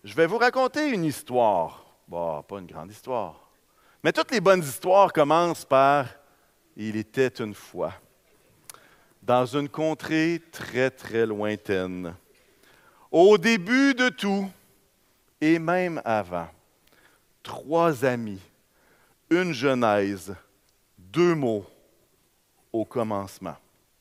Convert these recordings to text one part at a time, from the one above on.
Je vais vous raconter une histoire. Bon, pas une grande histoire. Mais toutes les bonnes histoires commencent par « Il était une fois ». Dans une contrée très, très lointaine. Au début de tout, et même avant, 3 amis, une genèse, 2 mots au commencement.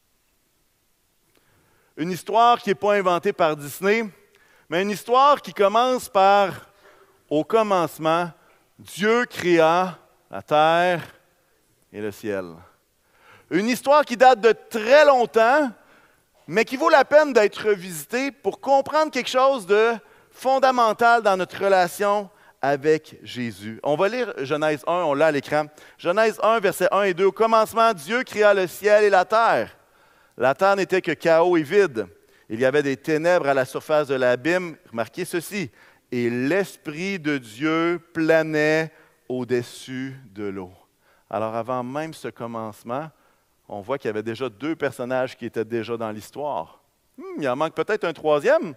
Une histoire qui n'est pas inventée par Disney, mais une histoire qui commence par « Au commencement, Dieu créa la terre et le ciel ». Une histoire qui date de très longtemps, mais qui vaut la peine d'être revisitée pour comprendre quelque chose de fondamental dans notre relation avec Jésus. On va lire Genèse 1, on l'a à l'écran. Genèse 1, versets 1 et 2. Au commencement, Dieu créa le ciel et la terre. La terre n'était que chaos et vide. Il y avait des ténèbres à la surface de l'abîme. Remarquez ceci. Et l'Esprit de Dieu planait au-dessus de l'eau. Alors avant même ce commencement, on voit qu'il y avait déjà 2 personnages qui étaient déjà dans l'histoire. Il en manque peut-être un 3e.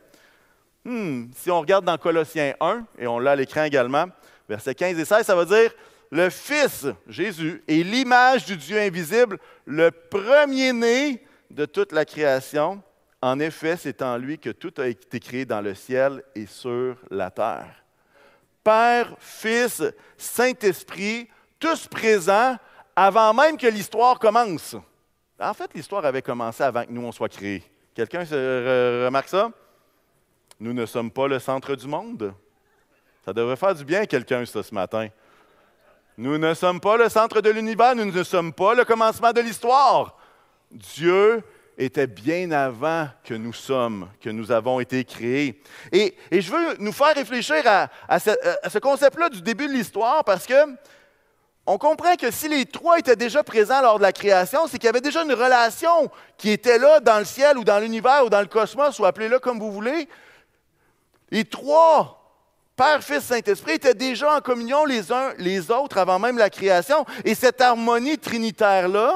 Si on regarde dans Colossiens 1, et on l'a à l'écran également, versets 15 et 16, ça va dire « Le Fils, Jésus, est l'image du Dieu invisible, le premier-né de toute la création. En effet, c'est en lui que tout a été créé dans le ciel et sur la terre. » Père, Fils, Saint-Esprit, tous présents avant même que l'histoire commence. En fait, l'histoire avait commencé avant que nous, on soit créés. Quelqu'un remarque ça? Nous ne sommes pas le centre du monde. Ça devrait faire du bien à quelqu'un, ça, ce matin. Nous ne sommes pas le centre de l'univers, nous ne sommes pas le commencement de l'histoire. Dieu était bien avant que nous sommes, que nous avons été créés. Et je veux nous faire réfléchir à ce concept-là du début de l'histoire parce que on comprend que si les 3 étaient déjà présents lors de la création, c'est qu'il y avait déjà une relation qui était là dans le ciel ou dans l'univers ou dans le cosmos, ou appelez-le comme vous voulez. Les 3, Père, Fils, Saint-Esprit, étaient déjà en communion les uns les autres avant même la création. Et cette harmonie trinitaire-là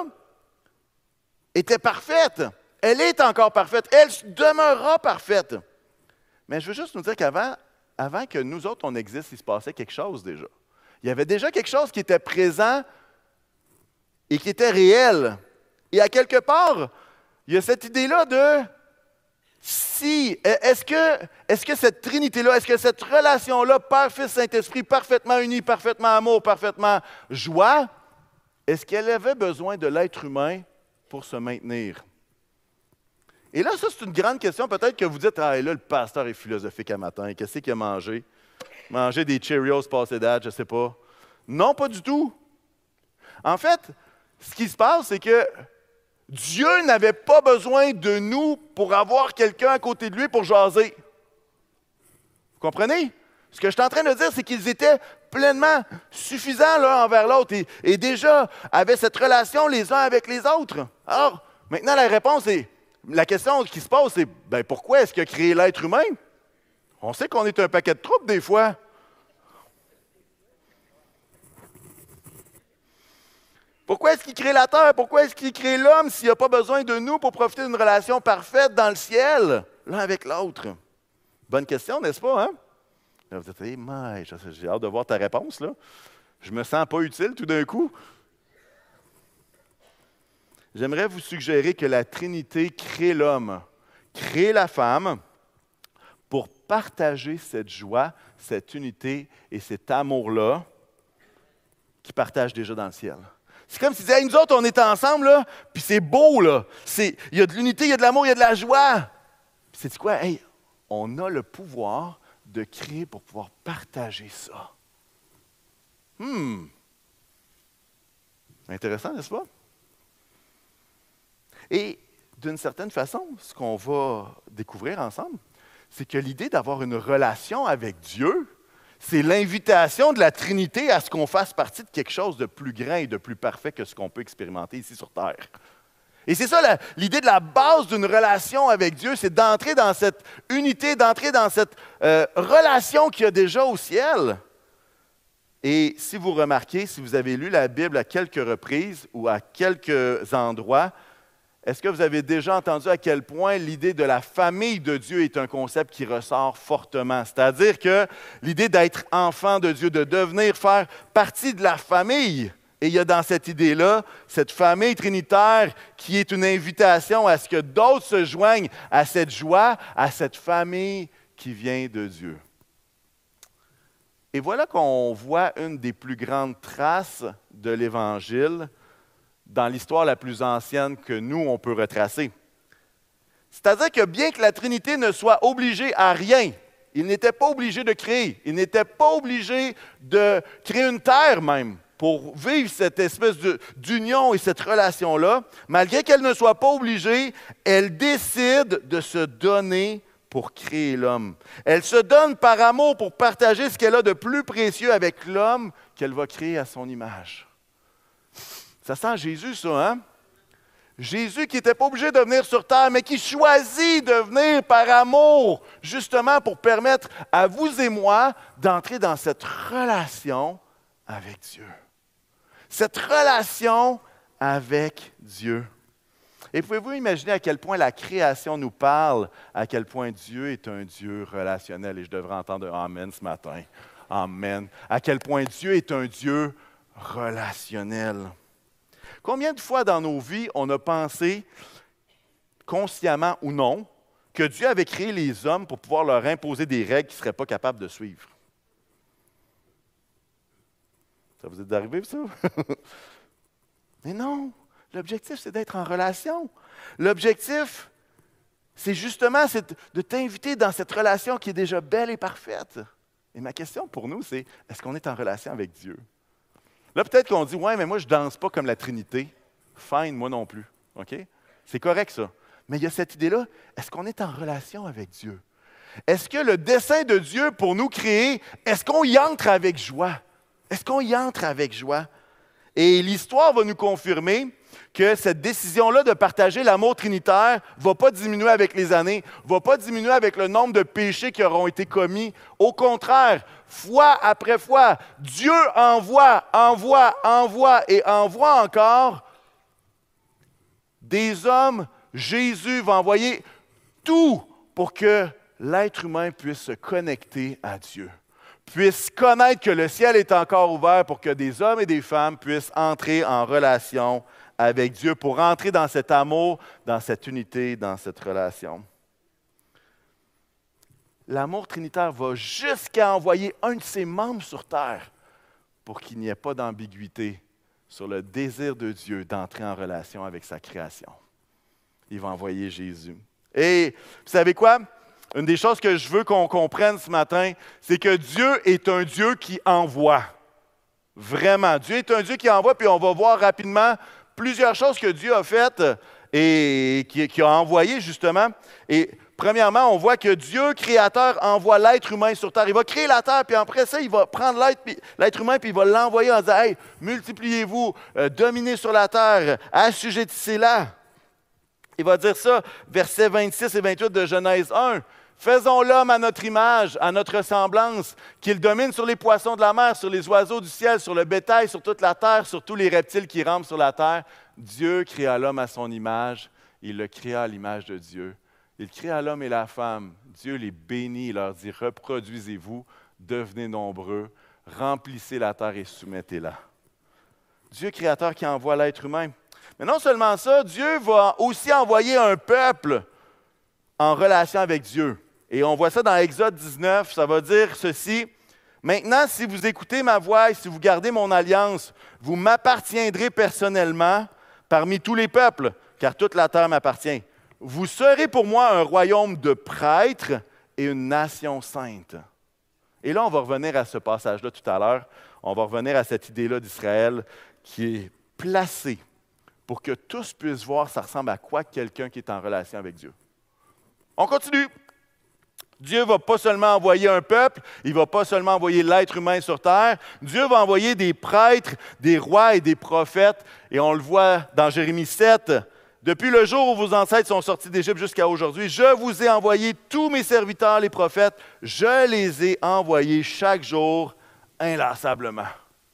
était parfaite. Elle est encore parfaite. Elle demeurera parfaite. Mais je veux juste nous dire qu'avant que nous autres, on existe, il se passait quelque chose déjà. Il y avait déjà quelque chose qui était présent et qui était réel. Et à quelque part, il y a cette idée-là de est-ce que cette Trinité-là, est-ce que cette relation-là, Père, Fils, Saint-Esprit, parfaitement unie, parfaitement amour, parfaitement joie, est-ce qu'elle avait besoin de l'être humain pour se maintenir? Et là, ça, c'est une grande question. Peut-être que vous dites, ah, là, le pasteur est philosophique à matin. Qu'est-ce qu'il a mangé? Manger des Cheerios passés date, je ne sais pas. Non, pas du tout. En fait, ce qui se passe, c'est que Dieu n'avait pas besoin de nous pour avoir quelqu'un à côté de lui pour jaser. Vous comprenez? Ce que je suis en train de dire, c'est qu'ils étaient pleinement suffisants l'un envers l'autre et déjà avaient cette relation les uns avec les autres. Alors, maintenant, la question qui se pose, c'est pourquoi est-ce qu'il a créé l'être humain? On sait qu'on est un paquet de troupes des fois. Pourquoi est-ce qu'il crée la terre? Pourquoi est-ce qu'il crée l'homme s'il n'a pas besoin de nous pour profiter d'une relation parfaite dans le ciel, l'un avec l'autre? Bonne question, n'est-ce pas? Hein? Là, vous dites, j'ai hâte de voir ta réponse. Là. Je me sens pas utile tout d'un coup. J'aimerais vous suggérer que la Trinité crée l'homme, crée la femme, pour partager cette joie, cette unité et cet amour-là qu'ils partagent déjà dans le ciel. C'est comme s'ils disaient, hey, nous autres, on est ensemble, là, puis c'est beau, là. Il y a de l'unité, il y a de l'amour, il y a de la joie. Puis c'est quoi? Hey, on a le pouvoir de créer pour pouvoir partager ça. Intéressant, n'est-ce pas? Et d'une certaine façon, ce qu'on va découvrir ensemble, c'est que l'idée d'avoir une relation avec Dieu, c'est l'invitation de la Trinité à ce qu'on fasse partie de quelque chose de plus grand et de plus parfait que ce qu'on peut expérimenter ici sur Terre. Et c'est ça l'idée de la base d'une relation avec Dieu, c'est d'entrer dans cette unité, d'entrer dans cette relation qu'il y a déjà au ciel. Et si vous remarquez, si vous avez lu la Bible à quelques reprises ou à quelques endroits, est-ce que vous avez déjà entendu à quel point l'idée de la famille de Dieu est un concept qui ressort fortement? C'est-à-dire que l'idée d'être enfant de Dieu, de devenir, faire partie de la famille. Et il y a dans cette idée-là, cette famille trinitaire qui est une invitation à ce que d'autres se joignent à cette joie, à cette famille qui vient de Dieu. Et voilà qu'on voit une des plus grandes traces de l'Évangile dans l'histoire la plus ancienne que nous, on peut retracer. C'est-à-dire que bien que la Trinité ne soit obligée à rien, il n'était pas obligé de créer, il n'était pas obligé de créer une terre même pour vivre cette espèce d'union et cette relation-là, malgré qu'elle ne soit pas obligée, elle décide de se donner pour créer l'homme. Elle se donne par amour pour partager ce qu'elle a de plus précieux avec l'homme qu'elle va créer à son image. Ça sent Jésus, ça, hein? Jésus qui n'était pas obligé de venir sur terre, mais qui choisit de venir par amour, justement pour permettre à vous et moi d'entrer dans cette relation avec Dieu. Cette relation avec Dieu. Et pouvez-vous imaginer à quel point la création nous parle, à quel point Dieu est un Dieu relationnel? Et je devrais entendre un Amen ce matin. Amen. À quel point Dieu est un Dieu relationnel. Combien de fois dans nos vies on a pensé, consciemment ou non, que Dieu avait créé les hommes pour pouvoir leur imposer des règles qu'ils ne seraient pas capables de suivre? Ça vous est arrivé, ça? Mais non, l'objectif, c'est d'être en relation. L'objectif, c'est justement de t'inviter dans cette relation qui est déjà belle et parfaite. Et ma question pour nous, c'est, est-ce qu'on est en relation avec Dieu? Là, peut-être qu'on dit, ouais, mais moi, je ne danse pas comme la Trinité. Fine, moi non plus. OK? C'est correct, ça. Mais il y a cette idée-là, est-ce qu'on est en relation avec Dieu? Est-ce que le dessein de Dieu pour nous créer, est-ce qu'on y entre avec joie? Est-ce qu'on y entre avec joie? Et l'histoire va nous confirmer que cette décision-là de partager l'amour trinitaire ne va pas diminuer avec les années, ne va pas diminuer avec le nombre de péchés qui auront été commis. Au contraire, fois après fois, Dieu envoie et envoie encore des hommes. Jésus va envoyer tout pour que l'être humain puisse se connecter à Dieu, puisse connaître que le ciel est encore ouvert pour que des hommes et des femmes puissent entrer en relation avec Dieu, pour entrer dans cet amour, dans cette unité, dans cette relation. L'amour trinitaire va jusqu'à envoyer un de ses membres sur terre pour qu'il n'y ait pas d'ambiguïté sur le désir de Dieu d'entrer en relation avec sa création. Il va envoyer Jésus. Et vous savez quoi? Une des choses que je veux qu'on comprenne ce matin, c'est que Dieu est un Dieu qui envoie. Vraiment. Dieu est un Dieu qui envoie, puis on va voir rapidement plusieurs choses que Dieu a faites et qui a envoyé justement. Et premièrement, on voit que Dieu, créateur, envoie l'être humain sur terre. Il va créer la terre, puis après ça, il va prendre l'être humain, puis il va l'envoyer en disant, « Hey, multipliez-vous, dominez sur la terre, assujettissez-la. » Il va dire ça, versets 26 et 28 de Genèse 1. « Faisons l'homme à notre image, à notre ressemblance, qu'il domine sur les poissons de la mer, sur les oiseaux du ciel, sur le bétail, sur toute la terre, sur tous les reptiles qui rampent sur la terre. » Dieu créa l'homme à son image, il le créa à l'image de Dieu. Il créa l'homme et la femme. Dieu les bénit, il leur dit, « Reproduisez-vous, devenez nombreux, remplissez la terre et soumettez-la. » Dieu créateur qui envoie l'être humain. Mais non seulement ça, Dieu va aussi envoyer un peuple en relation avec Dieu. Et on voit ça dans Exode 19, ça va dire ceci. « Maintenant, si vous écoutez ma voix et si vous gardez mon alliance, vous m'appartiendrez personnellement parmi tous les peuples, car toute la terre m'appartient. Vous serez pour moi un royaume de prêtres et une nation sainte. » Et là, on va revenir à ce passage-là tout à l'heure. On va revenir à cette idée-là d'Israël qui est placée pour que tous puissent voir ça ressemble à quoi quelqu'un qui est en relation avec Dieu. On continue. Dieu ne va pas seulement envoyer un peuple, il ne va pas seulement envoyer l'être humain sur terre. Dieu va envoyer des prêtres, des rois et des prophètes. Et on le voit dans Jérémie 7. « Depuis le jour où vos ancêtres sont sortis d'Égypte jusqu'à aujourd'hui, je vous ai envoyé tous mes serviteurs, les prophètes. Je les ai envoyés chaque jour inlassablement. »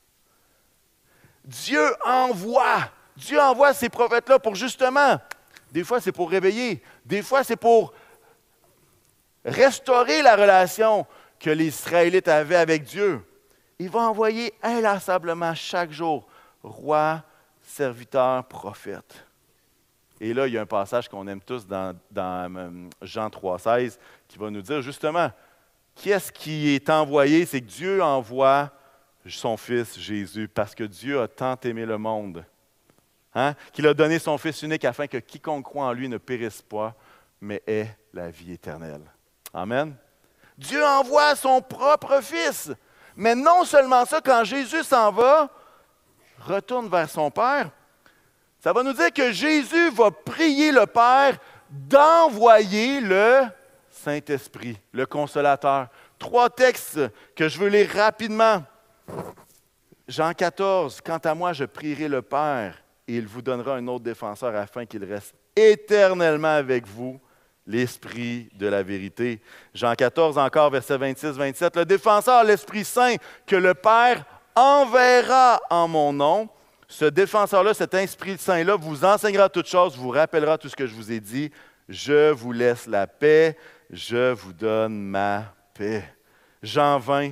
Dieu envoie ces prophètes-là pour justement Des fois, c'est pour réveiller. Des fois, c'est pour restaurer la relation que les Israélites avaient avec Dieu. Il va envoyer inlassablement chaque jour roi, serviteur, prophète. Et là, il y a un passage qu'on aime tous dans Jean 3,16 qui va nous dire justement, qui est-ce qui est envoyé? C'est que Dieu envoie son Fils Jésus parce que Dieu a tant aimé le monde, qu'il a donné son Fils unique afin que quiconque croit en lui ne périsse pas, mais ait la vie éternelle. Amen. Dieu envoie son propre Fils. Mais non seulement ça, quand Jésus s'en va, retourne vers son Père, ça va nous dire que Jésus va prier le Père d'envoyer le Saint-Esprit, le Consolateur. 3 textes que je veux lire rapidement. Jean 14, « Quant à moi, je prierai le Père, et il vous donnera un autre défenseur afin qu'il reste éternellement avec vous, l'Esprit de la vérité. » Jean 14, encore, versets 26-27, « Le défenseur, l'Esprit Saint, que le Père enverra en mon nom. Ce défenseur-là, cet Esprit Saint-là, vous enseignera toutes choses, vous rappellera tout ce que je vous ai dit. Je vous laisse la paix, je vous donne ma paix. » Jean 20,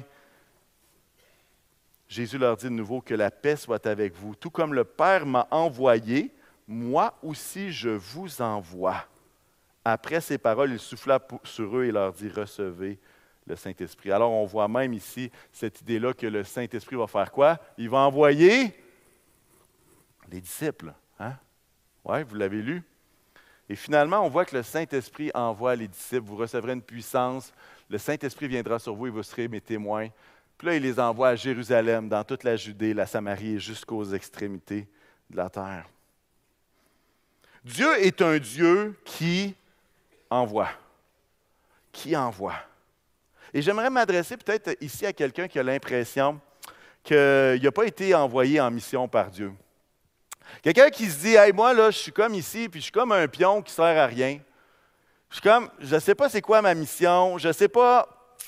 Jésus leur dit de nouveau que la paix soit avec vous. Tout comme le Père m'a envoyé, moi aussi je vous envoie. Après ces paroles, il souffla sur eux et leur dit, recevez le Saint-Esprit. Alors on voit même ici cette idée-là que le Saint-Esprit va faire quoi? Il va envoyer les disciples. Oui, vous l'avez lu. Et finalement, on voit que le Saint-Esprit envoie les disciples. Vous recevrez une puissance. Le Saint-Esprit viendra sur vous et vous serez mes témoins. Puis là, il les envoie à Jérusalem, dans toute la Judée, la Samarie et jusqu'aux extrémités de la terre. Dieu est un Dieu qui envoie. Qui envoie. Et j'aimerais m'adresser peut-être ici à quelqu'un qui a l'impression qu'il n'a pas été envoyé en mission par Dieu. Quelqu'un qui se dit, « Hey, moi, là, je suis comme ici, puis je suis comme un pion qui ne sert à rien. Je ne sais pas c'est quoi ma mission, je ne sais pas,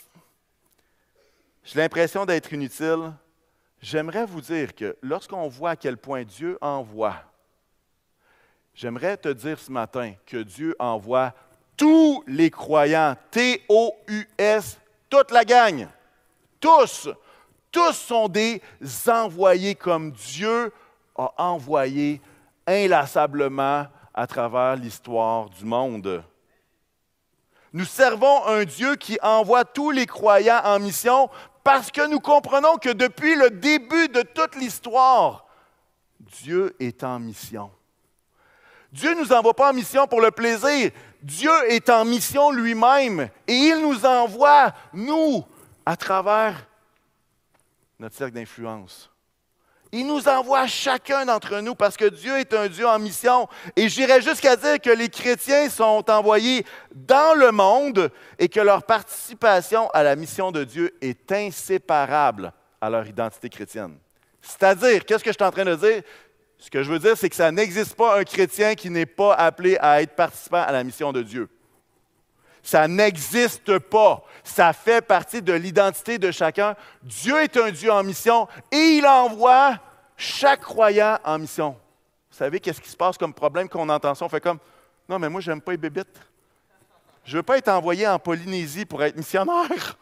j'ai l'impression d'être inutile. » J'aimerais vous dire que lorsqu'on voit à quel point Dieu envoie, j'aimerais te dire ce matin que Dieu envoie tous les croyants, T-O-U-S, toute la gang, tous sont des envoyés comme Dieu a envoyé inlassablement à travers l'histoire du monde. Nous servons un Dieu qui envoie tous les croyants en mission parce que nous comprenons que depuis le début de toute l'histoire, Dieu est en mission. Dieu ne nous envoie pas en mission pour le plaisir. Dieu est en mission lui-même et il nous envoie, nous, à travers notre cercle d'influence. Il nous envoie chacun d'entre nous parce que Dieu est un Dieu en mission. Et j'irais jusqu'à dire que les chrétiens sont envoyés dans le monde et que leur participation à la mission de Dieu est inséparable à leur identité chrétienne. C'est-à-dire, qu'est-ce que je suis en train de dire? Ce que je veux dire, c'est que ça n'existe pas un chrétien qui n'est pas appelé à être participant à la mission de Dieu. Ça n'existe pas. Ça fait partie de l'identité de chacun. Dieu est un Dieu en mission et il envoie chaque croyant en mission. Vous savez qu'est-ce qui se passe comme problème qu'on entend ça? On fait comme, non, mais moi, je n'aime pas les bébites. Je ne veux pas être envoyé en Polynésie pour être missionnaire.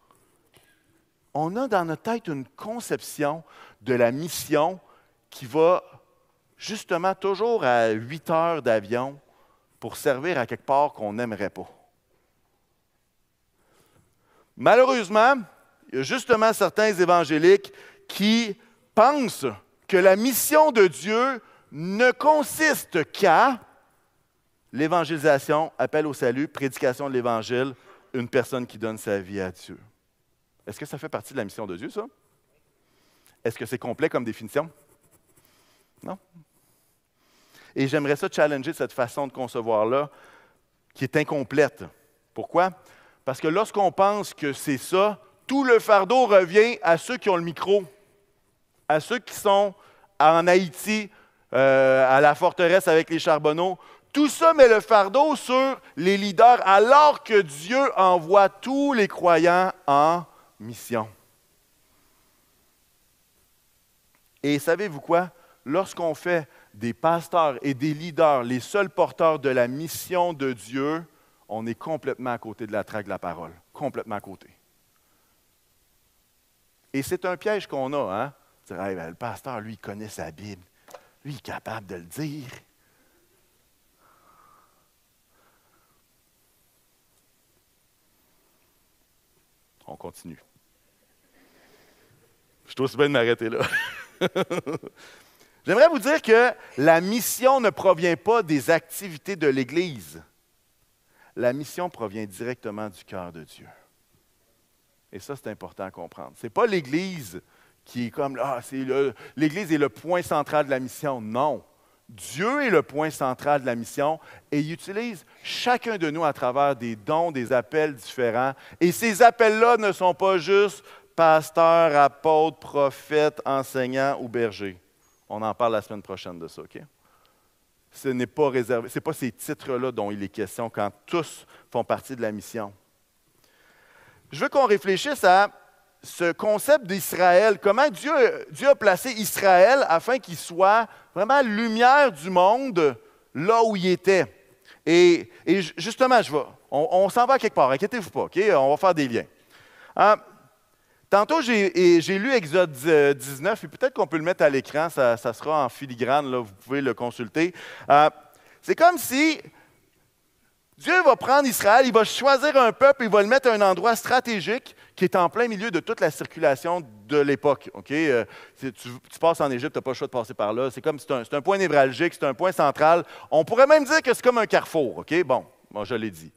On a dans notre tête une conception de la mission qui va justement toujours à 8 heures d'avion pour servir à quelque part qu'on n'aimerait pas. Malheureusement, il y a justement certains évangéliques qui pensent que la mission de Dieu ne consiste qu'à l'évangélisation, appel au salut, prédication de l'Évangile, une personne qui donne sa vie à Dieu. Est-ce que ça fait partie de la mission de Dieu, ça? Est-ce que c'est complet comme définition? Non. Et j'aimerais ça challenger cette façon de concevoir-là, qui est incomplète. Pourquoi? Parce que lorsqu'on pense que c'est ça, tout le fardeau revient à ceux qui ont le micro, à ceux qui sont en Haïti, à la forteresse avec les charbonneaux. Tout ça met le fardeau sur les leaders, alors que Dieu envoie tous les croyants en mission. Et savez-vous quoi? Lorsqu'on fait des pasteurs et des leaders, les seuls porteurs de la mission de Dieu, on est complètement à côté de la traque de la parole. Complètement à côté. Et c'est un piège qu'on a, hein? Dire, hey, ben, le pasteur, lui, il connaît sa Bible. Lui, il est capable de le dire. On continue. Je suis aussi bien de m'arrêter là. J'aimerais vous dire que la mission ne provient pas des activités de l'Église. La mission provient directement du cœur de Dieu. Et ça, c'est important à comprendre. Ce n'est pas l'Église qui est comme, l'Église est le point central de la mission. Non. Dieu est le point central de la mission et il utilise chacun de nous à travers des dons, des appels différents. Et ces appels-là ne sont pas juste pasteur, apôtre, prophète, enseignant ou berger. On en parle la semaine prochaine de ça, OK? Ce n'est pas réservé, ce n'est pas ces titres-là dont il est question quand tous font partie de la mission. Je veux qu'on réfléchisse à ce concept d'Israël, comment Dieu a placé Israël afin qu'il soit vraiment lumière du monde là où il était. Et justement, on s'en va quelque part, inquiétez-vous pas, OK? On va faire des liens. Tantôt, j'ai lu Exode 19, et peut-être qu'on peut le mettre à l'écran, ça sera en filigrane, là, vous pouvez le consulter. C'est comme si Dieu va prendre Israël, il va choisir un peuple, il va le mettre à un endroit stratégique qui est en plein milieu de toute la circulation de l'époque. Okay? Tu passes en Égypte, tu n'as pas le choix de passer par là. C'est un point névralgique, c'est un point central. On pourrait même dire que c'est comme un carrefour. Okay? Bon, je l'ai dit.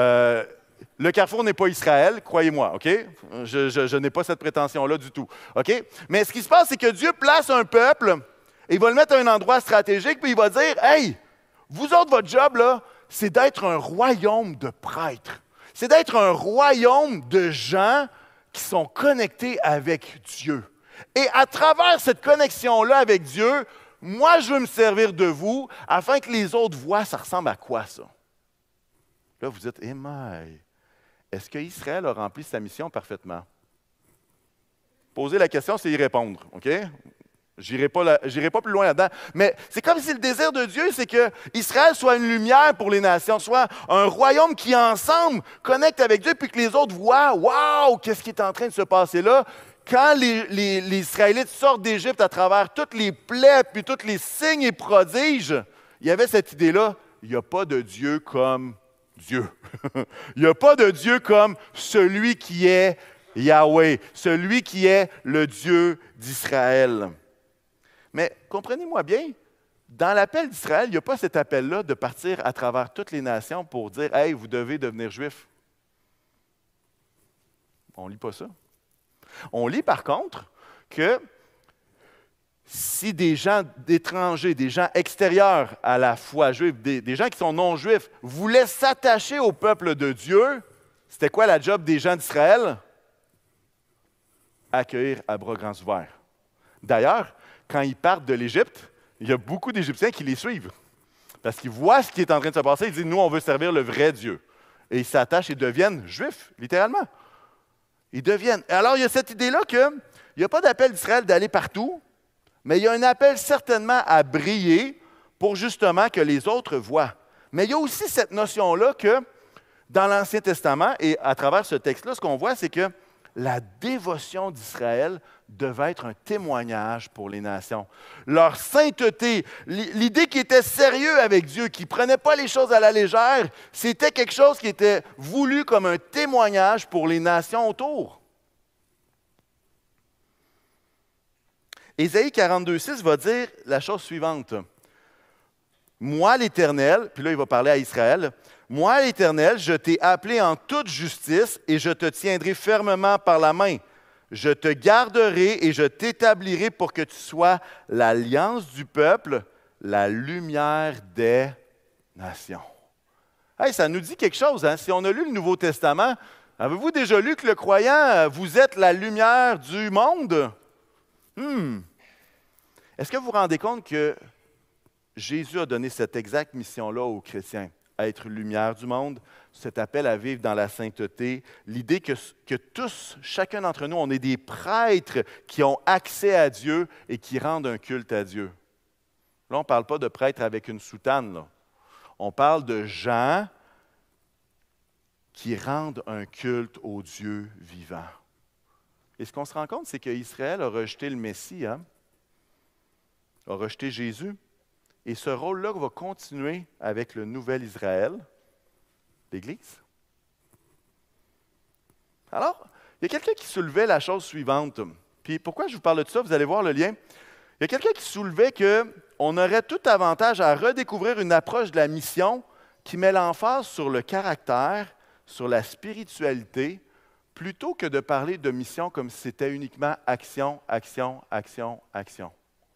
Le carrefour n'est pas Israël, croyez-moi. Okay? Je n'ai pas cette prétention-là du tout. Okay? Mais ce qui se passe, c'est que Dieu place un peuple, et il va le mettre à un endroit stratégique, puis il va dire, « Hey, vous autres, votre job, là, c'est d'être un royaume de prêtres. C'est d'être un royaume de gens qui sont connectés avec Dieu. Et à travers cette connexion-là avec Dieu, moi, je veux me servir de vous afin que les autres voient, ça ressemble à quoi ça? Là, vous dites, est-ce qu'Israël a rempli sa mission parfaitement? Poser la question, c'est y répondre, OK? Je n'irai pas plus loin là-dedans. Mais c'est comme si le désir de Dieu, c'est que Israël soit une lumière pour les nations, soit un royaume qui, ensemble, connecte avec Dieu, puis que les autres voient, waouh, qu'est-ce qui est en train de se passer là? Quand les Israélites sortent d'Égypte à travers toutes les plaies, puis tous les signes et prodiges, il y avait cette idée-là, il n'y a pas de Dieu comme Dieu. Il n'y a pas de Dieu comme celui qui est Yahweh, celui qui est le Dieu d'Israël. Mais comprenez-moi bien, dans l'appel d'Israël, il n'y a pas cet appel-là de partir à travers toutes les nations pour dire « Hey, vous devez devenir juifs ». On ne lit pas ça. On lit par contre que si des gens d'étrangers, des gens extérieurs à la foi juive, des gens qui sont non-juifs, voulaient s'attacher au peuple de Dieu, c'était quoi la job des gens d'Israël? Accueillir à bras grands ouverts. D'ailleurs, quand ils partent de l'Égypte, il y a beaucoup d'Égyptiens qui les suivent. Parce qu'ils voient ce qui est en train de se passer, ils disent, nous, on veut servir le vrai Dieu. Et ils s'attachent et deviennent juifs, littéralement. Ils deviennent. Alors, il y a cette idée-là qu'il n'y a pas d'appel d'Israël d'aller partout, mais il y a un appel certainement à briller pour justement que les autres voient. Mais il y a aussi cette notion-là que dans l'Ancien Testament, et à travers ce texte-là, ce qu'on voit, c'est que la dévotion d'Israël devait être un témoignage pour les nations. Leur sainteté, l'idée qu'ils étaient sérieux avec Dieu, qu'ils ne prenaient pas les choses à la légère, c'était quelque chose qui était voulu comme un témoignage pour les nations autour. Ésaïe 42,6 va dire la chose suivante. Moi, l'Éternel, puis là, il va parler à Israël, moi, l'Éternel, je t'ai appelé en toute justice et je te tiendrai fermement par la main. Je te garderai et je t'établirai pour que tu sois l'alliance du peuple, la lumière des nations. Hey, ça nous dit quelque chose, hein? Si on a lu le Nouveau Testament, avez-vous déjà lu que le croyant, vous êtes la lumière du monde? Est-ce que vous vous rendez compte que Jésus a donné cette exacte mission-là aux chrétiens? Être lumière du monde, cet appel à vivre dans la sainteté, l'idée que tous, chacun d'entre nous, on est des prêtres qui ont accès à Dieu et qui rendent un culte à Dieu. Là, on ne parle pas de prêtres avec une soutane, là. On parle de gens qui rendent un culte au Dieu vivant. Et ce qu'on se rend compte, c'est qu'Israël a rejeté le Messie, a rejeté Jésus. Et ce rôle-là va continuer avec le nouvel Israël, l'Église. Alors, il y a quelqu'un qui soulevait la chose suivante. Puis pourquoi je vous parle de ça? Vous allez voir le lien. Il y a quelqu'un qui soulevait qu'on aurait tout avantage à redécouvrir une approche de la mission qui met l'emphase sur le caractère, sur la spiritualité, plutôt que de parler de mission comme si c'était uniquement action, action, action, action.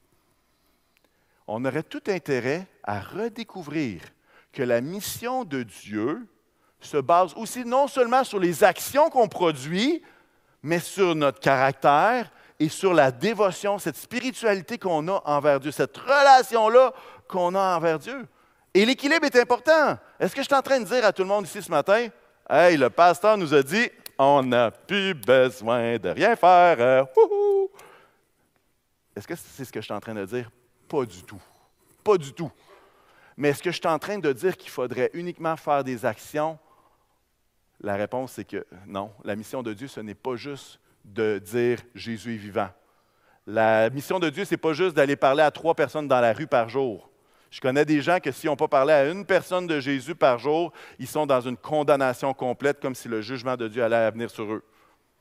On aurait tout intérêt à redécouvrir que la mission de Dieu se base aussi non seulement sur les actions qu'on produit, mais sur notre caractère et sur la dévotion, cette spiritualité qu'on a envers Dieu, cette relation-là qu'on a envers Dieu. Et l'équilibre est important. Est-ce que je suis en train de dire à tout le monde ici ce matin, « Hey, le pasteur nous a dit, on n'a plus besoin de rien faire. Wouhou! » Est-ce que c'est ce que je suis en train de dire? Pas du tout. Pas du tout. Mais est-ce que je suis en train de dire qu'il faudrait uniquement faire des actions? La réponse, c'est que non. La mission de Dieu, ce n'est pas juste de dire « Jésus est vivant ». La mission de Dieu, ce n'est pas juste d'aller parler à 3 personnes dans la rue par jour. Je connais des gens que s'ils n'ont pas parlé à une personne de Jésus par jour, ils sont dans une condamnation complète, comme si le jugement de Dieu allait venir sur eux.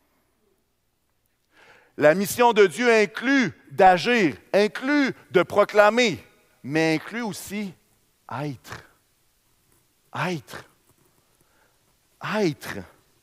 La mission de Dieu inclut d'agir, inclut de proclamer, mais inclut aussi être. Être. Être.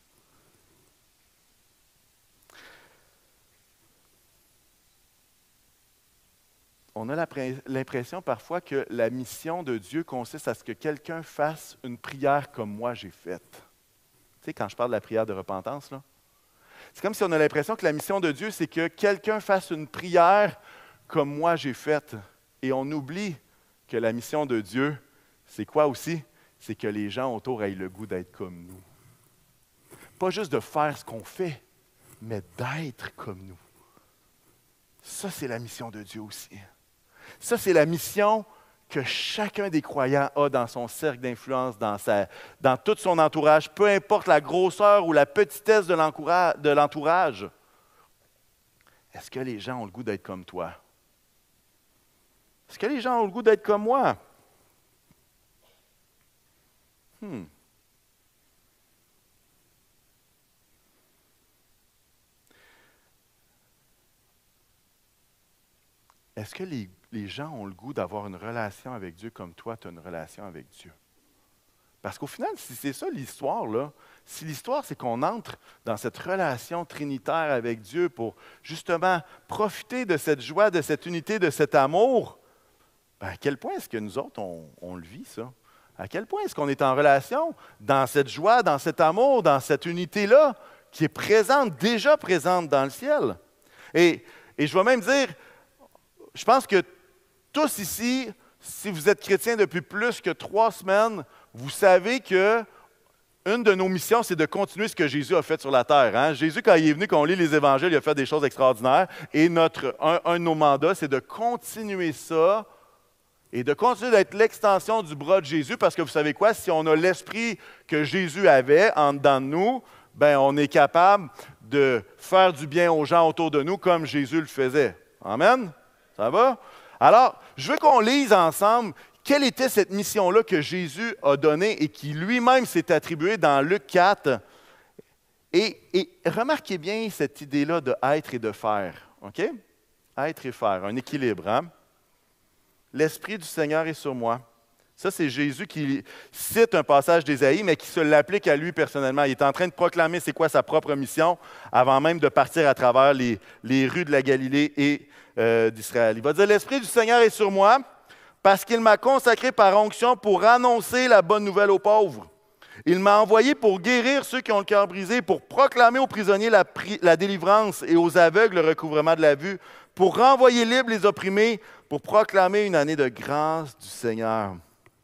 On a l'impression parfois que la mission de Dieu consiste à ce que quelqu'un fasse une prière comme moi j'ai faite. Tu sais, quand je parle de la prière de repentance, là, c'est comme si on a l'impression que la mission de Dieu, c'est que quelqu'un fasse une prière comme moi j'ai faite. Et on oublie que la mission de Dieu, c'est quoi aussi? C'est que les gens autour aient le goût d'être comme nous. Pas juste de faire ce qu'on fait, mais d'être comme nous. Ça, c'est la mission de Dieu aussi. Ça, c'est la mission que chacun des croyants a dans son cercle d'influence, dans tout son entourage, peu importe la grosseur ou la petitesse de l'entourage. Est-ce que les gens ont le goût d'être comme toi? Est-ce que les gens ont le goût d'être comme moi? Est-ce que les gens ont le goût d'avoir une relation avec Dieu comme toi, tu as une relation avec Dieu? Parce qu'au final, si c'est ça l'histoire, là, si l'histoire, c'est qu'on entre dans cette relation trinitaire avec Dieu pour justement profiter de cette joie, de cette unité, de cet amour, ben à quel point est-ce que nous autres, on le vit, ça? À quel point est-ce qu'on est en relation dans cette joie, dans cet amour, dans cette unité-là qui est présente, déjà présente dans le ciel? Et je vais même dire, je pense que tous ici, si vous êtes chrétiens depuis plus que 3 semaines, vous savez que une de nos missions, c'est de continuer ce que Jésus a fait sur la terre. Hein? Jésus, quand il est venu, quand on lit les évangiles, il a fait des choses extraordinaires. Et un de nos mandats, c'est de continuer ça et de continuer d'être l'extension du bras de Jésus. Parce que vous savez quoi? Si on a l'esprit que Jésus avait en dedans de nous, ben on est capable de faire du bien aux gens autour de nous comme Jésus le faisait. Amen? Ça va? Alors, je veux qu'on lise ensemble quelle était cette mission-là que Jésus a donnée et qui lui-même s'est attribuée dans Luc 4. Et remarquez bien cette idée-là de être et de faire. OK? Être et faire, un équilibre. Hein? L'Esprit du Seigneur est sur moi. Ça, c'est Jésus qui cite un passage d'Ésaïe, mais qui se l'applique à lui personnellement. Il est en train de proclamer c'est quoi sa propre mission avant même de partir à travers les rues de la Galilée et d'Israël. Il va dire, « L'Esprit du Seigneur est sur moi parce qu'il m'a consacré par onction pour annoncer la bonne nouvelle aux pauvres. Il m'a envoyé pour guérir ceux qui ont le cœur brisé, pour proclamer aux prisonniers la délivrance et aux aveugles le recouvrement de la vue, pour renvoyer libres les opprimés, pour proclamer une année de grâce du Seigneur. »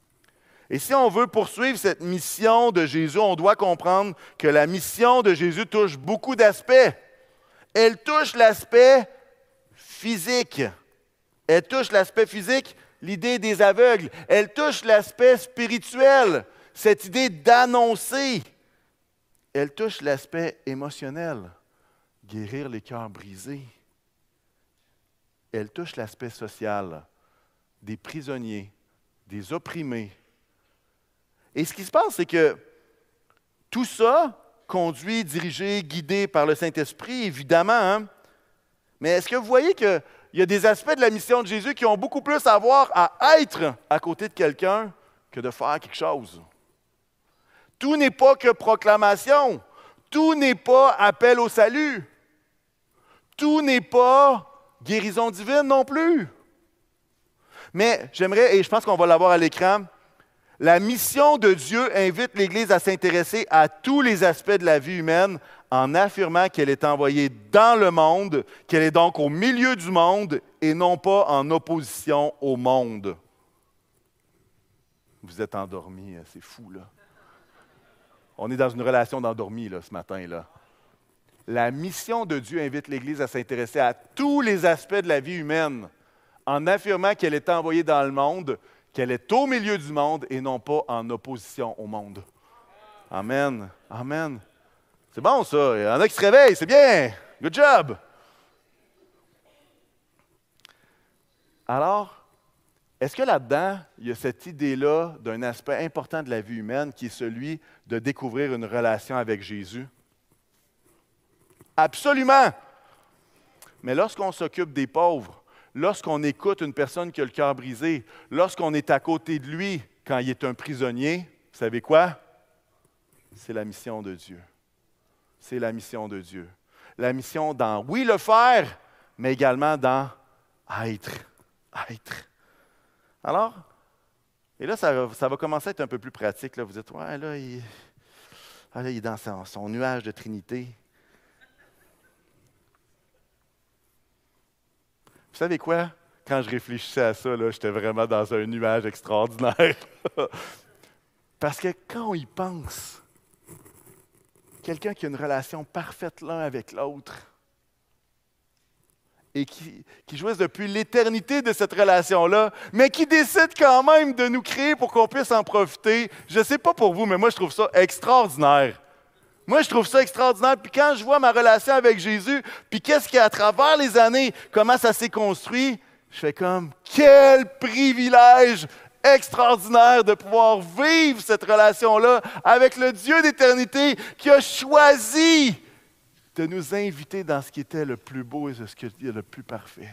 Et si on veut poursuivre cette mission de Jésus, on doit comprendre que la mission de Jésus touche beaucoup d'aspects. Elle touche l'aspect physique. Elle touche l'aspect physique, l'idée des aveugles. Elle touche l'aspect spirituel, cette idée d'annoncer. Elle touche l'aspect émotionnel, guérir les cœurs brisés. Elle touche l'aspect social, des prisonniers, des opprimés. Et ce qui se passe, c'est que tout ça, conduit, dirigé, guidé par le Saint-Esprit, évidemment, hein? Mais est-ce que vous voyez qu'il y a des aspects de la mission de Jésus qui ont beaucoup plus à voir à être à côté de quelqu'un que de faire quelque chose? Tout n'est pas que proclamation. Tout n'est pas appel au salut. Tout n'est pas guérison divine non plus. Mais j'aimerais, et je pense qu'on va l'avoir à l'écran, la mission de Dieu invite l'Église à s'intéresser à tous les aspects de la vie humaine en affirmant qu'elle est envoyée dans le monde, qu'elle est donc au milieu du monde et non pas en opposition au monde. Vous êtes endormis, c'est fou, là. On est dans une relation d'endormi, là, ce matin, là. La mission de Dieu invite l'Église à s'intéresser à tous les aspects de la vie humaine en affirmant qu'elle est envoyée dans le monde, qu'elle est au milieu du monde et non pas en opposition au monde. Amen. Amen. C'est bon, ça. Il y en a qui se réveillent. C'est bien. Good job. Alors, est-ce que là-dedans, il y a cette idée-là d'un aspect important de la vie humaine qui est celui de découvrir une relation avec Jésus? Absolument. Mais lorsqu'on s'occupe des pauvres, lorsqu'on écoute une personne qui a le cœur brisé, lorsqu'on est à côté de lui quand il est un prisonnier, vous savez quoi? C'est la mission de Dieu. C'est la mission de Dieu. La mission dans, oui, le faire, mais également dans être. Être. Alors, et là, ça va commencer à être un peu plus pratique. Là. Vous dites, ouais, là, il est dans son nuage de Trinité. Vous savez quoi? Quand je réfléchissais à ça, là, j'étais vraiment dans un nuage extraordinaire. Parce que quand on y pense, quelqu'un qui a une relation parfaite l'un avec l'autre et qui jouisse depuis l'éternité de cette relation-là, mais qui décide quand même de nous créer pour qu'on puisse en profiter, je ne sais pas pour vous, mais moi, je trouve ça extraordinaire. Moi, je trouve ça extraordinaire. Puis quand je vois ma relation avec Jésus, puis qu'est-ce qu'il y a à travers les années, comment ça s'est construit, je fais comme, quel privilège extraordinaire de pouvoir vivre cette relation-là avec le Dieu d'éternité qui a choisi de nous inviter dans ce qui était le plus beau et ce qui était le plus parfait.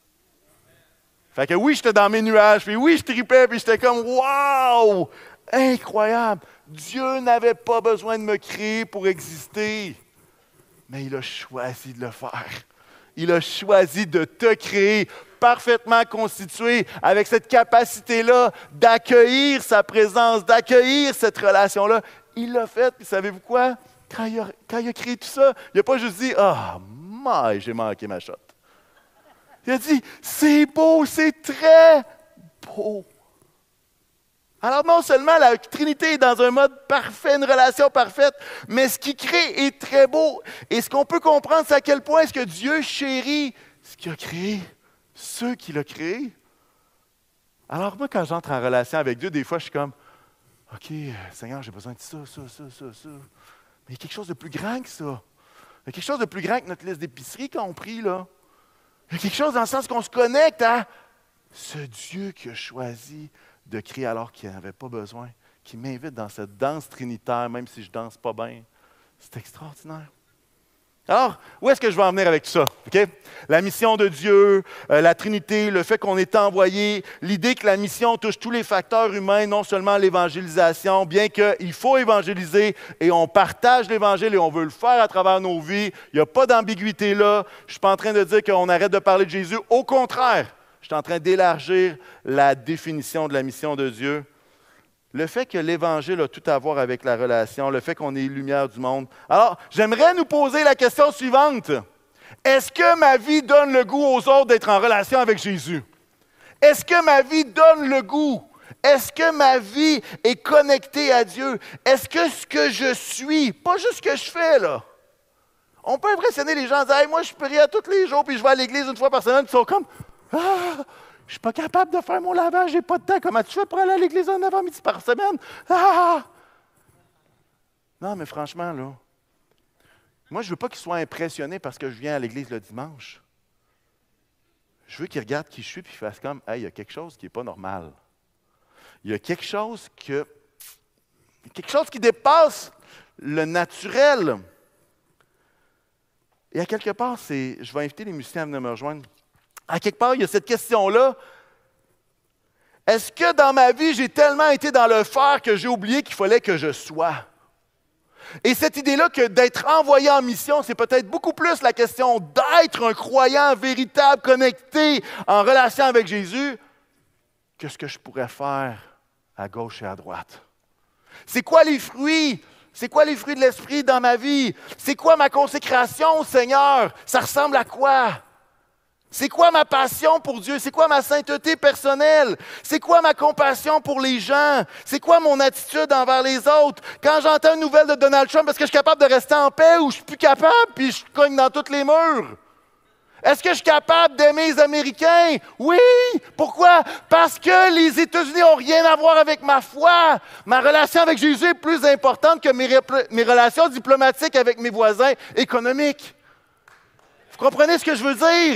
Fait que oui, j'étais dans mes nuages, puis oui, je tripais, puis j'étais comme, wow! Incroyable! Dieu n'avait pas besoin de me créer pour exister, mais il a choisi de le faire. Il a choisi de te créer parfaitement constitué, avec cette capacité-là d'accueillir sa présence, d'accueillir cette relation-là. Il l'a fait, puis savez-vous quoi? Quand il a créé tout ça, il n'a pas juste dit « Ah, j'ai manqué ma shot ». Il a dit « C'est beau, c'est très beau ». Alors non seulement la Trinité est dans un mode parfait, une relation parfaite, mais ce qu'il crée est très beau. Et ce qu'on peut comprendre, c'est à quel point est-ce que Dieu chérit ce qu'il a créé, ceux qu'il a créés. Alors moi, quand j'entre en relation avec Dieu, des fois, je suis comme « OK, Seigneur, j'ai besoin de ça. » Mais il y a quelque chose de plus grand que ça. Il y a quelque chose de plus grand que notre liste d'épicerie qu'on prie, là. Il y a quelque chose dans le sens qu'on se connecte à ce Dieu qui a choisi de créer alors qu'il n'en avait pas besoin, qui m'invite dans cette danse trinitaire, même si je ne danse pas bien. C'est extraordinaire. Alors, où est-ce que je vais en venir avec tout ça? Okay? La mission de Dieu, la Trinité, le fait qu'on est envoyé, l'idée que la mission touche tous les facteurs humains, non seulement l'évangélisation, bien qu'il faut évangéliser et on partage l'Évangile et on veut le faire à travers nos vies. Il n'y a pas d'ambiguïté là. Je ne suis pas en train de dire qu'on arrête de parler de Jésus. Au contraire, je suis en train d'élargir la définition de la mission de Dieu. Le fait que l'Évangile a tout à voir avec la relation, le fait qu'on est lumière du monde. Alors, j'aimerais nous poser la question suivante. Est-ce que ma vie donne le goût aux autres d'être en relation avec Jésus? Est-ce que ma vie donne le goût? Est-ce que ma vie est connectée à Dieu? Est-ce que ce que je suis, pas juste ce que je fais, là. On peut impressionner les gens en disant hey, « moi, je prie à tous les jours, puis je vais à l'église une fois par semaine. » Puis ils sont comme « Ah, Je ne suis pas capable de faire mon lavage, je n'ai pas de temps. Comment tu fais pour aller à l'église un avant-midi par semaine? Ah! Non, mais franchement, là, moi, je ne veux pas qu'il soit impressionné parce que je viens à l'église le dimanche. Je veux qu'il regarde qui je suis et qu'il fasse comme, hey, il y a quelque chose qui n'est pas normal. Il y a quelque chose qui dépasse le naturel. Et à quelque part, je vais inviter les musiciens à venir me rejoindre. À quelque part, il y a cette question-là. Est-ce que dans ma vie, j'ai tellement été dans le faire que j'ai oublié qu'il fallait que je sois? Et cette idée-là que d'être envoyé en mission, c'est peut-être beaucoup plus la question d'être un croyant véritable, connecté, en relation avec Jésus, que ce que je pourrais faire à gauche et à droite. C'est quoi les fruits? C'est quoi les fruits de l'Esprit dans ma vie? C'est quoi ma consécration au Seigneur? Ça ressemble à quoi? C'est quoi ma passion pour Dieu? C'est quoi ma sainteté personnelle? C'est quoi ma compassion pour les gens? C'est quoi mon attitude envers les autres? Quand j'entends une nouvelle de Donald Trump, est-ce que je suis capable de rester en paix ou je suis plus capable puis je cogne dans tous les murs? Est-ce que je suis capable d'aimer les Américains? Oui! Pourquoi? Parce que les États-Unis n'ont rien à voir avec ma foi. Ma relation avec Jésus est plus importante que mes relations diplomatiques avec mes voisins économiques. Vous comprenez ce que je veux dire?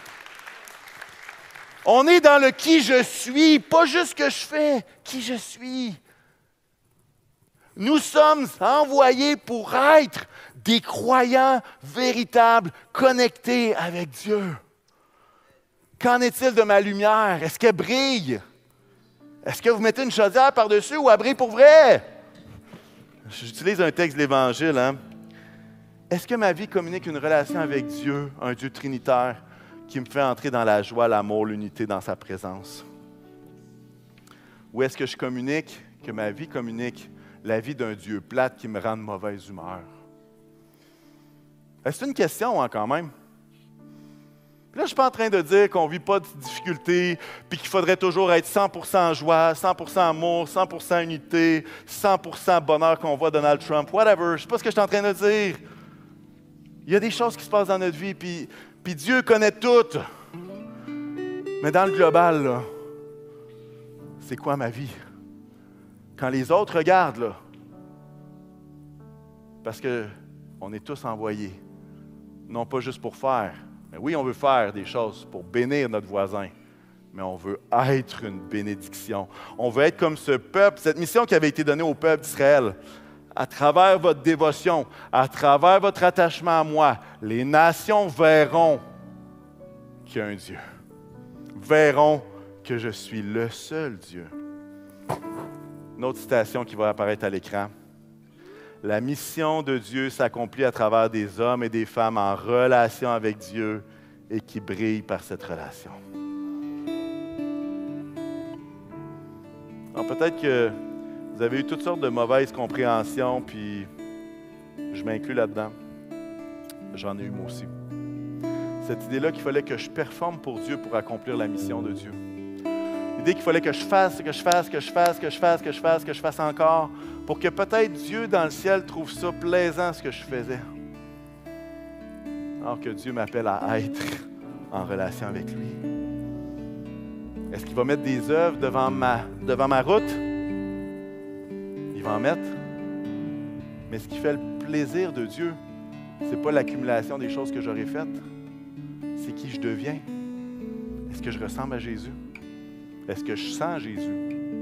On est dans le qui je suis, pas juste ce que je fais, qui je suis. Nous sommes envoyés pour être des croyants véritables, connectés avec Dieu. Qu'en est-il de ma lumière? Est-ce qu'elle brille? Est-ce que vous mettez une chaudière par-dessus ou elle brille pour vrai? J'utilise un texte de l'Évangile. Est-ce que ma vie communique une relation avec Dieu, un Dieu trinitaire, qui me fait entrer dans la joie, l'amour, l'unité dans sa présence? Ou est-ce que je communique, que ma vie communique la vie d'un Dieu plate qui me rend de mauvaise humeur? C'est une question quand même. Puis là, je ne suis pas en train de dire qu'on ne vit pas de difficultés, puis qu'il faudrait toujours être 100% joie, 100% amour, 100% unité, 100% bonheur qu'on voit Donald Trump, whatever. Je ne sais pas ce que je suis en train de dire. Il y a des choses qui se passent dans notre vie, puis Dieu connaît tout. Mais dans le global, là, c'est quoi ma vie? Quand les autres regardent, là, parce qu'on est tous envoyés, non pas juste pour faire, mais oui, on veut faire des choses pour bénir notre voisin, mais on veut être une bénédiction. On veut être comme ce peuple, cette mission qui avait été donnée au peuple d'Israël. À travers votre dévotion, à travers votre attachement à moi, les nations verront qu'il y a un Dieu. Verront que je suis le seul Dieu. Une autre citation qui va apparaître à l'écran. La mission de Dieu s'accomplit à travers des hommes et des femmes en relation avec Dieu et qui brillent par cette relation. Alors peut-être que vous avez eu toutes sortes de mauvaises compréhensions, puis je m'inclus là-dedans. J'en ai eu moi aussi. Cette idée-là qu'il fallait que je performe pour Dieu pour accomplir la mission de Dieu. L'idée qu'il fallait que je fasse encore pour que peut-être Dieu dans le ciel trouve ça plaisant ce que je faisais. Alors que Dieu m'appelle à être en relation avec lui. Est-ce qu'il va mettre des œuvres devant ma route? Il va en mettre. Mais ce qui fait le plaisir de Dieu, ce n'est pas l'accumulation des choses que j'aurais faites. C'est qui je deviens. Est-ce que je ressemble à Jésus? Est-ce que je sens Jésus?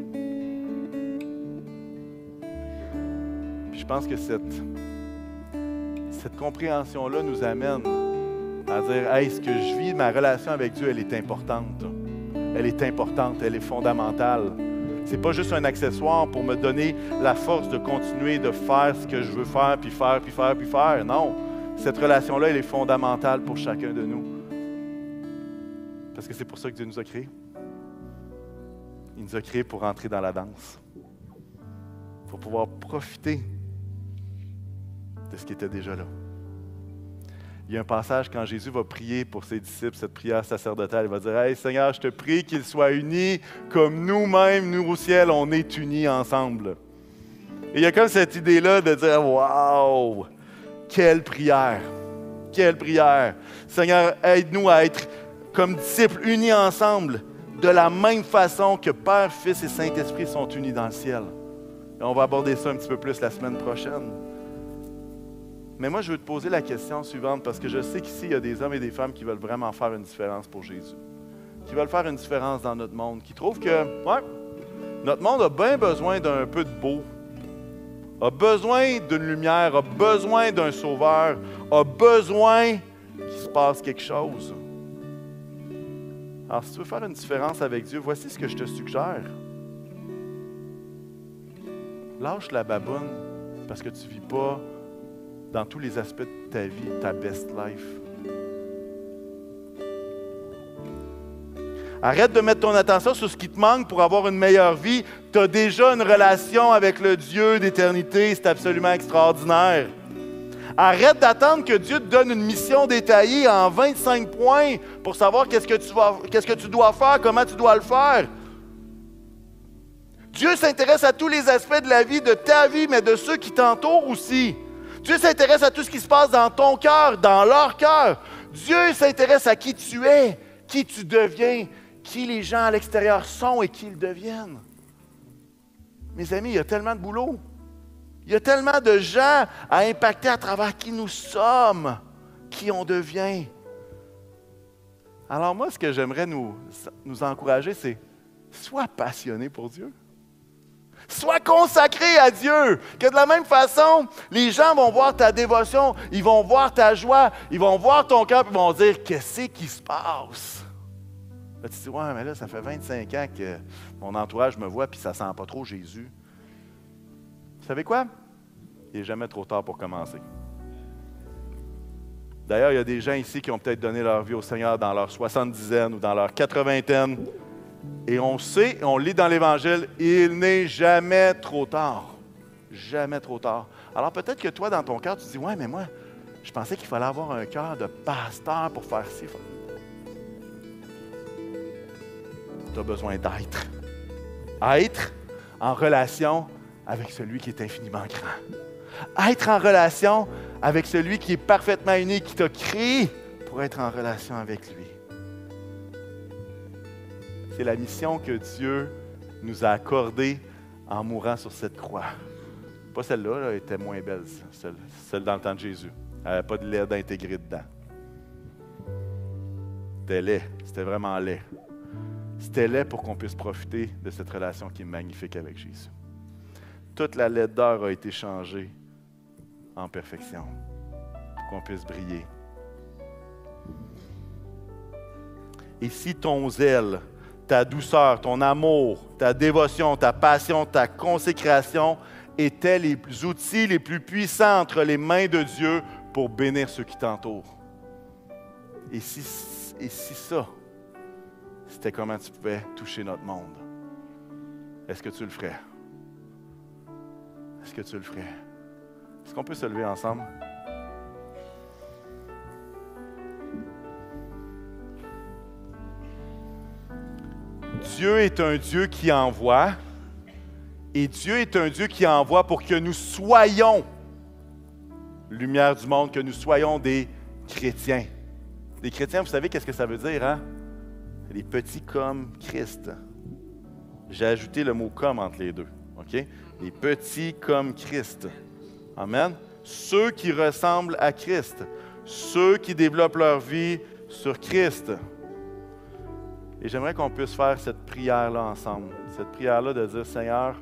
Puis je pense que cette compréhension-là nous amène à dire, hey, ce que je vis, ma relation avec Dieu, elle est importante. Elle est importante, elle est fondamentale. Ce n'est pas juste un accessoire pour me donner la force de continuer de faire ce que je veux faire, puis faire. Non, cette relation-là, elle est fondamentale pour chacun de nous. Parce que c'est pour ça que Dieu nous a créés. Il nous a créés pour entrer dans la danse. Pour pouvoir profiter de ce qui était déjà là. Il y a un passage quand Jésus va prier pour ses disciples, cette prière sacerdotale, il va dire « Hey Seigneur, je te prie qu'ils soient unis comme nous-mêmes, nous au ciel, on est unis ensemble. » Et il y a comme cette idée-là de dire « Wow! Quelle prière! Quelle prière! Seigneur, aide-nous à être comme disciples unis ensemble, de la même façon que Père, Fils et Saint-Esprit sont unis dans le ciel. Et on va aborder ça un petit peu plus la semaine prochaine. Mais moi, je veux te poser la question suivante, parce que je sais qu'ici, il y a des hommes et des femmes qui veulent vraiment faire une différence pour Jésus. Qui veulent faire une différence dans notre monde, qui trouvent que, notre monde a bien besoin d'un peu de beau, a besoin d'une lumière, a besoin d'un sauveur, a besoin qu'il se passe quelque chose. Alors, si tu veux faire une différence avec Dieu, voici ce que je te suggère. Lâche la baboune, parce que tu ne vis pas dans tous les aspects de ta vie, ta best life. Arrête de mettre ton attention sur ce qui te manque pour avoir une meilleure vie. Tu as déjà une relation avec le Dieu d'éternité, c'est absolument extraordinaire. Arrête d'attendre que Dieu te donne une mission détaillée en 25 points pour savoir qu'est-ce que tu dois faire, comment tu dois le faire. Dieu s'intéresse à tous les aspects de la vie, de ta vie, mais de ceux qui t'entourent aussi. Dieu s'intéresse à tout ce qui se passe dans ton cœur, dans leur cœur. Dieu s'intéresse à qui tu es, qui tu deviens, qui les gens à l'extérieur sont et qui ils deviennent. Mes amis, il y a tellement de boulot. Il y a tellement de gens à impacter à travers qui nous sommes, qui on devient. Alors moi, ce que j'aimerais nous encourager, c'est sois passionné pour Dieu. Sois consacré à Dieu. Que de la même façon, les gens vont voir ta dévotion, ils vont voir ta joie, ils vont voir ton cœur, puis ils vont dire, qu'est-ce qui se passe? Là, tu te dis, ouais, mais là, ça fait 25 ans que mon entourage me voit, puis ça ne sent pas trop Jésus. Vous savez quoi? Il n'est jamais trop tard pour commencer. D'ailleurs, il y a des gens ici qui ont peut-être donné leur vie au Seigneur dans leur 70aine ou dans leur 80aine. Et on sait, on lit dans l'Évangile, il n'est jamais trop tard. Jamais trop tard. Alors peut-être que toi, dans ton cœur, tu te dis, ouais, mais moi, je pensais qu'il fallait avoir un cœur de pasteur pour faire ci. Tu as besoin d'être. Être en relation avec celui qui est infiniment grand. Être en relation avec celui qui est parfaitement unique, qui t'a créé pour être en relation avec lui. C'est la mission que Dieu nous a accordée en mourant sur cette croix. Pas celle-là, elle était moins belle, celle dans le temps de Jésus. Elle n'avait pas de lait intégré dedans. C'était laid, c'était vraiment laid. C'était laid pour qu'on puisse profiter de cette relation qui est magnifique avec Jésus. Toute la laideur a été changée en perfection pour qu'on puisse briller. Et si ton zèle, ta douceur, ton amour, ta dévotion, ta passion, ta consécration étaient les outils les plus puissants entre les mains de Dieu pour bénir ceux qui t'entourent. Et si ça, c'était comment tu pouvais toucher notre monde, est-ce que tu le ferais? Est-ce que tu le ferais? Est-ce qu'on peut se lever ensemble? Dieu est un Dieu qui envoie, et Dieu est un Dieu qui envoie pour que nous soyons lumière du monde, que nous soyons des chrétiens. Des chrétiens, vous savez qu'est-ce que ça veut dire, hein? Des petits comme Christ. J'ai ajouté le mot « comme » entre les deux, OK? Les petits comme Christ. Amen? Ceux qui ressemblent à Christ. Ceux qui développent leur vie sur Christ. Et j'aimerais qu'on puisse faire cette prière-là ensemble. Cette prière-là de dire, Seigneur,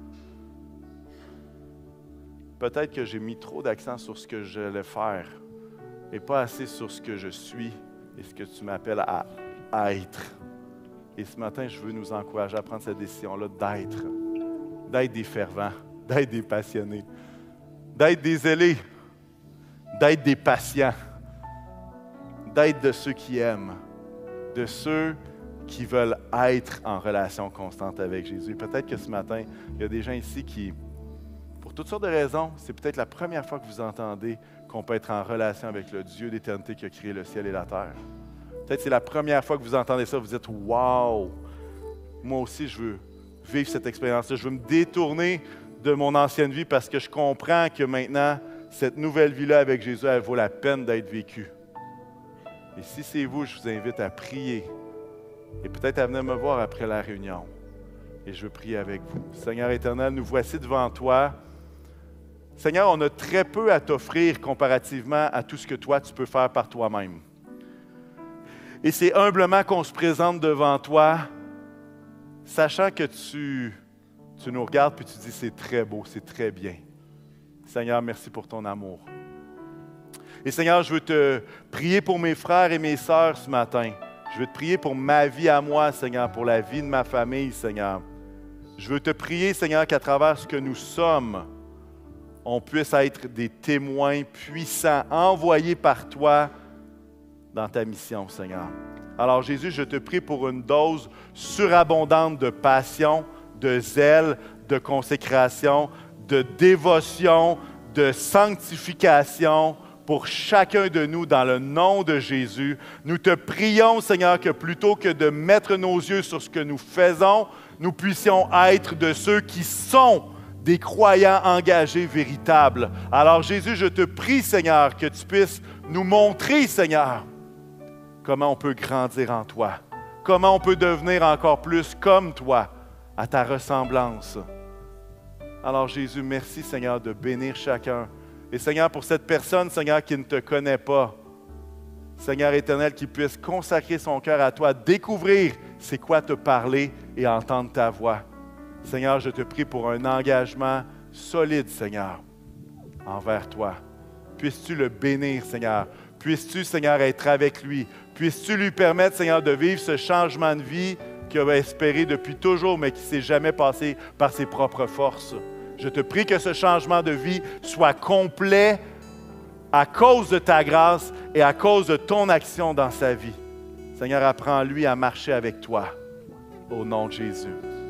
peut-être que j'ai mis trop d'accent sur ce que j'allais faire et pas assez sur ce que je suis et ce que tu m'appelles à être. Et ce matin, je veux nous encourager à prendre cette décision-là d'être des fervents, d'être des passionnés, d'être des zélés, d'être des patients, d'être de ceux qui aiment, de ceux qui veulent être en relation constante avec Jésus. Peut-être que ce matin, il y a des gens ici qui, pour toutes sortes de raisons, c'est peut-être la première fois que vous entendez qu'on peut être en relation avec le Dieu d'éternité qui a créé le ciel et la terre. Peut-être que c'est la première fois que vous entendez ça, vous dites « Wow! Moi aussi, je veux vivre cette expérience-là. Je veux me détourner de mon ancienne vie parce que je comprends que maintenant, cette nouvelle vie-là avec Jésus, elle vaut la peine d'être vécue. » Et si c'est vous, je vous invite à prier et peut-être à venir me voir après la réunion. Et je veux prier avec vous. Seigneur éternel, nous voici devant toi. Seigneur, on a très peu à t'offrir comparativement à tout ce que toi, tu peux faire par toi-même. Et c'est humblement qu'on se présente devant toi, sachant que tu nous regardes et tu dis c'est très beau, c'est très bien. Seigneur, merci pour ton amour. Et Seigneur, je veux te prier pour mes frères et mes sœurs ce matin. Je veux te prier pour ma vie à moi, Seigneur, pour la vie de ma famille, Seigneur. Je veux te prier, Seigneur, qu'à travers ce que nous sommes, on puisse être des témoins puissants, envoyés par toi dans ta mission, Seigneur. Alors Jésus, je te prie pour une dose surabondante de passion, de zèle, de consécration, de dévotion, de sanctification pour chacun de nous dans le nom de Jésus. Nous te prions, Seigneur, que plutôt que de mettre nos yeux sur ce que nous faisons, nous puissions être de ceux qui sont des croyants engagés véritables. Alors Jésus, je te prie, Seigneur, que tu puisses nous montrer, Seigneur, comment on peut grandir en toi, comment on peut devenir encore plus comme toi, à ta ressemblance. Alors Jésus, merci, Seigneur, de bénir chacun. Et Seigneur, pour cette personne, Seigneur, qui ne te connaît pas, Seigneur éternel, qui puisse consacrer son cœur à toi, découvrir c'est quoi te parler et entendre ta voix. Seigneur, je te prie pour un engagement solide, Seigneur, envers toi. Puisses-tu le bénir, Seigneur. Puisses-tu, Seigneur, être avec lui. Puisses-tu lui permettre, Seigneur, de vivre ce changement de vie qu'il a espéré depuis toujours, mais qui ne s'est jamais passé par ses propres forces. Je te prie que ce changement de vie soit complet à cause de ta grâce et à cause de ton action dans sa vie. Seigneur, apprends-lui à marcher avec toi. Au nom de Jésus.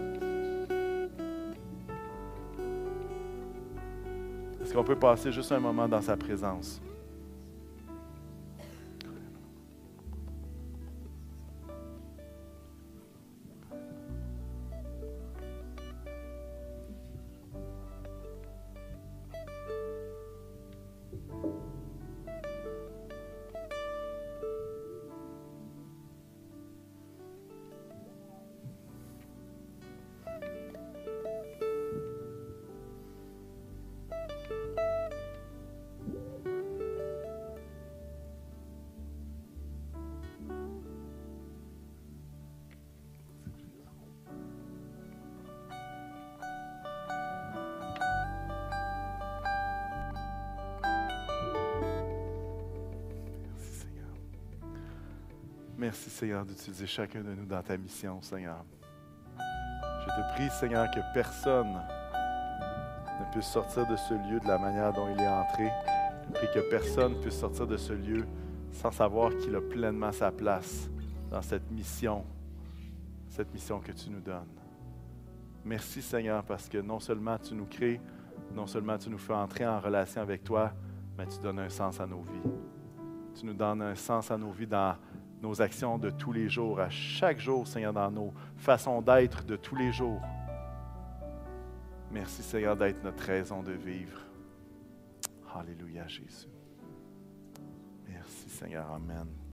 Est-ce qu'on peut passer juste un moment dans sa présence? Merci, Seigneur, d'utiliser chacun de nous dans ta mission, Seigneur. Je te prie, Seigneur, que personne ne puisse sortir de ce lieu de la manière dont il est entré. Je prie que personne puisse sortir de ce lieu sans savoir qu'il a pleinement sa place dans cette mission que tu nous donnes. Merci, Seigneur, parce que non seulement tu nous crées, non seulement tu nous fais entrer en relation avec toi, mais tu donnes un sens à nos vies. Tu nous donnes un sens à nos vies dans nos actions de tous les jours, à chaque jour, Seigneur, dans nos façons d'être de tous les jours. Merci, Seigneur, d'être notre raison de vivre. Alléluia, Jésus. Merci, Seigneur. Amen.